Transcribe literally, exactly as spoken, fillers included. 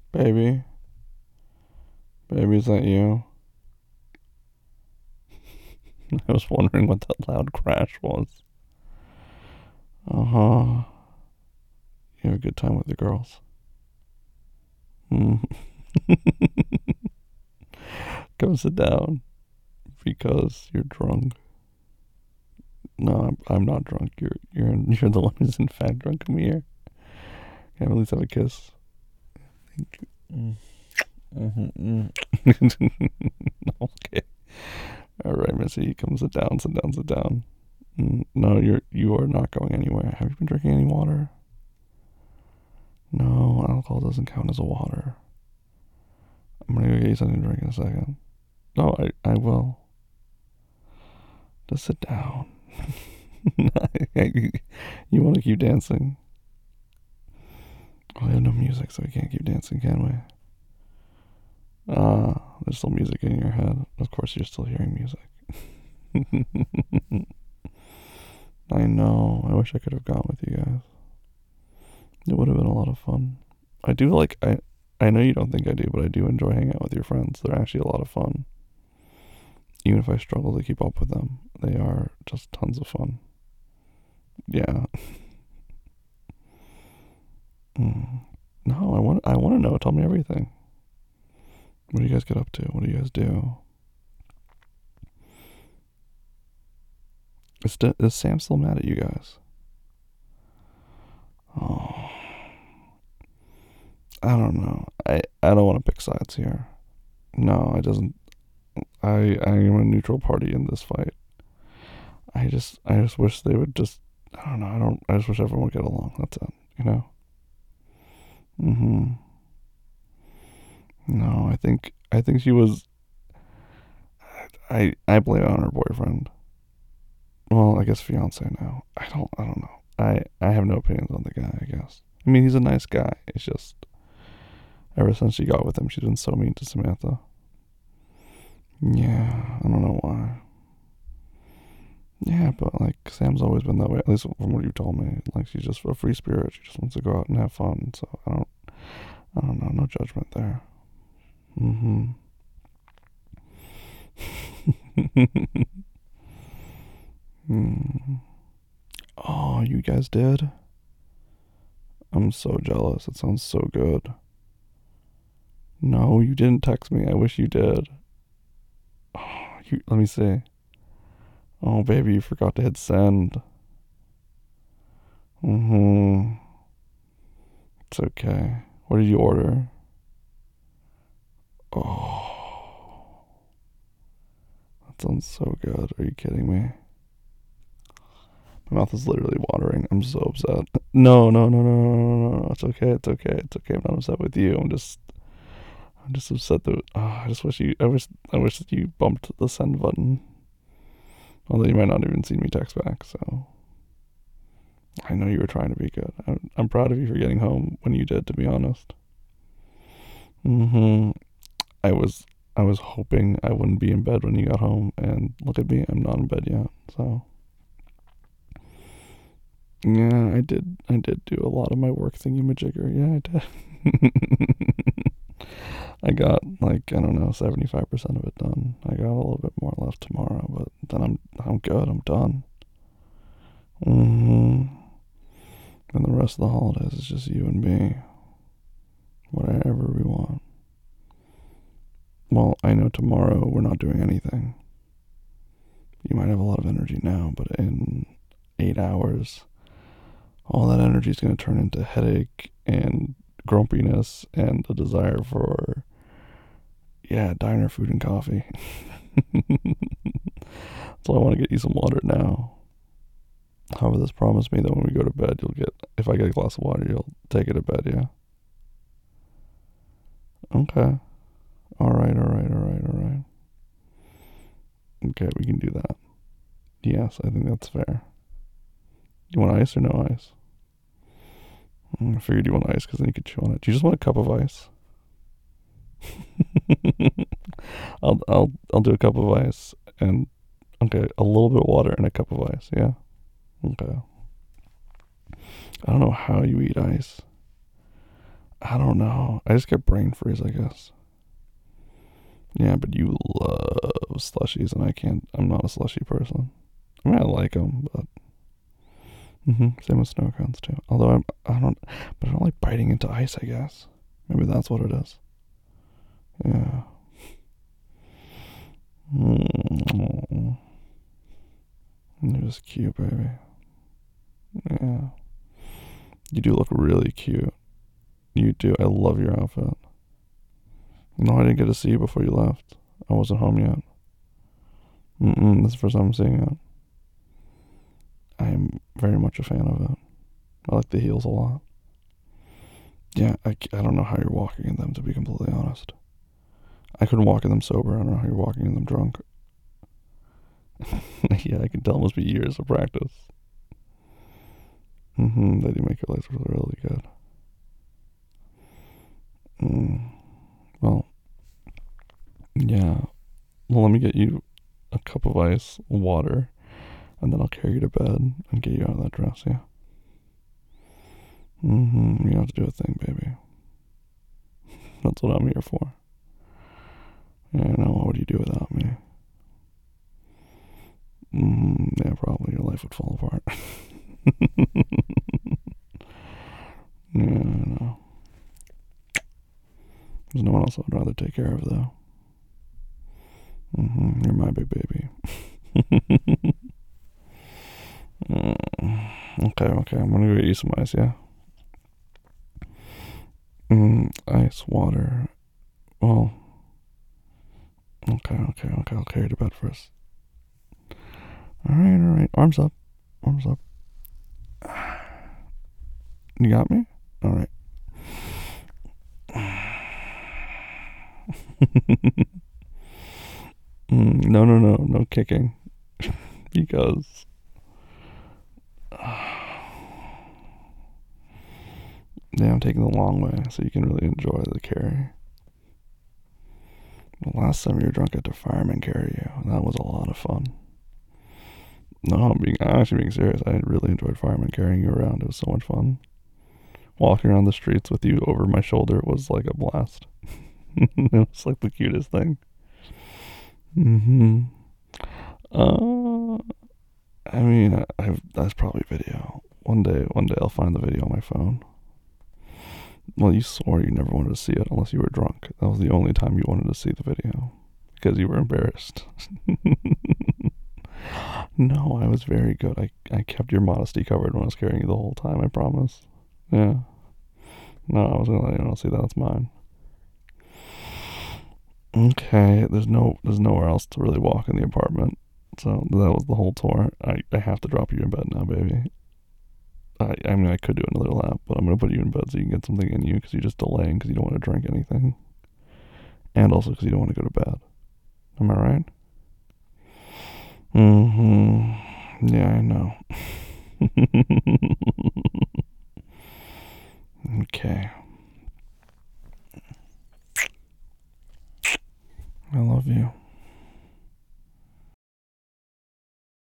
Baby? Baby, is that you? I was wondering what that loud crash was. Uh huh. You have a good time with the girls. Mm. Come sit down because you're drunk. No, I'm, I'm not drunk. You're you're you're the one who's in fact drunk. Come here. Can I at least have a kiss? Thank you. Mm. Mm-hmm. Okay. All right, Missy. Come sit down. Sit down. Sit down. Mm, no, you're you are not going anywhere. Have you been drinking any water? No, alcohol doesn't count as a water. I'm gonna go get you something to drink in a second. No, I I will. Just sit down. You want to keep dancing? Well, we have no music, so we can't keep dancing, can we? Ah, uh, there's still music in your head. Of course, you're still hearing music. I know. I wish I could have gone with you guys. It would have been a lot of fun. I do like I. I know you don't think I do, but I do enjoy hanging out with your friends. They're actually a lot of fun. Even if I struggle to keep up with them, they are just tons of fun. Yeah. Mm. No, I want. I want to know. Tell me everything. What do you guys get up to? What do you guys do? Is, is Sam still mad at you guys? Oh, I don't know. I, I don't want to pick sides here. No, it doesn't. I I am a neutral party in this fight. I just I just wish they would just. I don't know. I don't. I just wish everyone would get along. That's it. You know. Mhm. No, I think I think she was. I I blame it on her boyfriend. Well, I guess fiance now. I don't. I don't know. I I have no opinions on the guy. I guess. I mean, he's a nice guy. It's just ever since she got with him, she's been so mean to Samantha. Yeah, I don't know why. Yeah, but like Sam's always been that way. At least from what you told me. Like she's just a free spirit. She just wants to go out and have fun. So I don't. I don't know. No judgment there. Mm-hmm. mm. Oh, you guys did? I'm so jealous. It sounds so good. No, you didn't text me. I wish you did. Oh, you, let me see. Oh, baby, you forgot to hit send. Mm-hmm. It's okay. What did you order? Oh, that sounds so good. Are you kidding me? My mouth is literally watering. I'm so upset. No, no, no, no, no, no, no, no. It's okay. It's okay. It's okay. I'm not upset with you. I'm just, I'm just upset that. Oh, I just wish you. I wish. I wish that you bumped the send button. Although you might not even see me text back. So I know you were trying to be good. I'm, I'm proud of you for getting home when you did. To be honest. Mm-hmm. I was. I was hoping I wouldn't be in bed when you got home, and look at me. I'm not in bed yet. So. Yeah, I did. I did do a lot of my work thingy majigger. Yeah, I did. I got like I don't know, seventy five percent of it done. I got a little bit more left tomorrow, but then I'm I'm good. I'm done. Hmm. And the rest of the holidays is just you and me. Whatever we want. Well, I know tomorrow we're not doing anything. You might have a lot of energy now, but in eight hours, all that energy is going to turn into headache and grumpiness and a desire for, yeah, diner food and coffee. So I want to get you some water now. However, this promised me that when we go to bed, you'll get, if I get a glass of water, you'll take it to bed, yeah? Okay. All right, all right, all right, all right. Okay, we can do that. Yes, I think that's fair. You want ice or no ice? Mm, I figured you want ice because then you could chew on it. Do you just want a cup of ice? I'll I'll I'll do a cup of ice and okay, a little bit of water and a cup of ice. Yeah. Okay. I don't know how you eat ice. I don't know. I just get brain freeze, I guess. Yeah, but you love slushies, and I can't. I'm not a slushy person. I mean, I like them, but hmm same with snow cones too. Although I'm, I don't, but I don't like biting into ice. I guess maybe that's what it is. Yeah. Mm. You're just cute, baby. Yeah. You do look really cute. You do. I love your outfit. No, I didn't get to see you before you left. I wasn't home yet. Mm-mm, this is the first time I'm seeing it. I am very much a fan of it. I like the heels a lot. Yeah, I, I don't know how you're walking in them, to be completely honest. I couldn't walk in them sober. I don't know how you're walking in them drunk. Yeah, I can tell it must be years of practice. Mm-hmm, they do make your legs really, really good. Mm. Well, yeah. Well, let me get you a cup of ice, water, and then I'll carry you to bed and get you out of that dress, yeah? Mm-hmm, you don't have to do a thing, baby. That's what I'm here for. Yeah, I know. What would you do without me? Mm, yeah, probably your life would fall apart. Yeah, I know. There's no one else I'd rather take care of, though. Mm-hmm, you're my big baby. Mm, okay, okay. I'm gonna go get you some ice, yeah? Mm, ice, water. Well, okay, okay, okay. I'll carry you to bed first. Alright, alright. Arms up. Arms up. You got me? Alright. Mm, no, no, no. No kicking. Because. Yeah, I'm taking the long way so you can really enjoy the carry. The last time you were drunk, I had to fireman carry you. That was a lot of fun. No, I'm being I'm actually being serious. I really enjoyed fireman carrying you around. It was so much fun. Walking around the streets with you over my shoulder was like a blast. It was like the cutest thing. Mm-hmm. Uh, I mean, I, I've, that's probably video. One day, one day I'll find the video on my phone. Well, you swore you never wanted to see it unless you were drunk. That was the only time you wanted to see the video because you were embarrassed. No, I was very good. I, I kept your modesty covered when I was carrying you the whole time, I promise. Yeah. No, I was gonna let you know. See, that's mine. Okay, there's no there's nowhere else to really walk in the apartment. So that was the whole tour. I, I have to drop you in bed now, baby. I I mean I could do another lap, but I'm gonna put you in bed so you can get something in you because you're just delaying because you don't want to drink anything, and also because you don't want to go to bed. Am I right? Mm-hmm. Yeah, I know. Okay. I love you.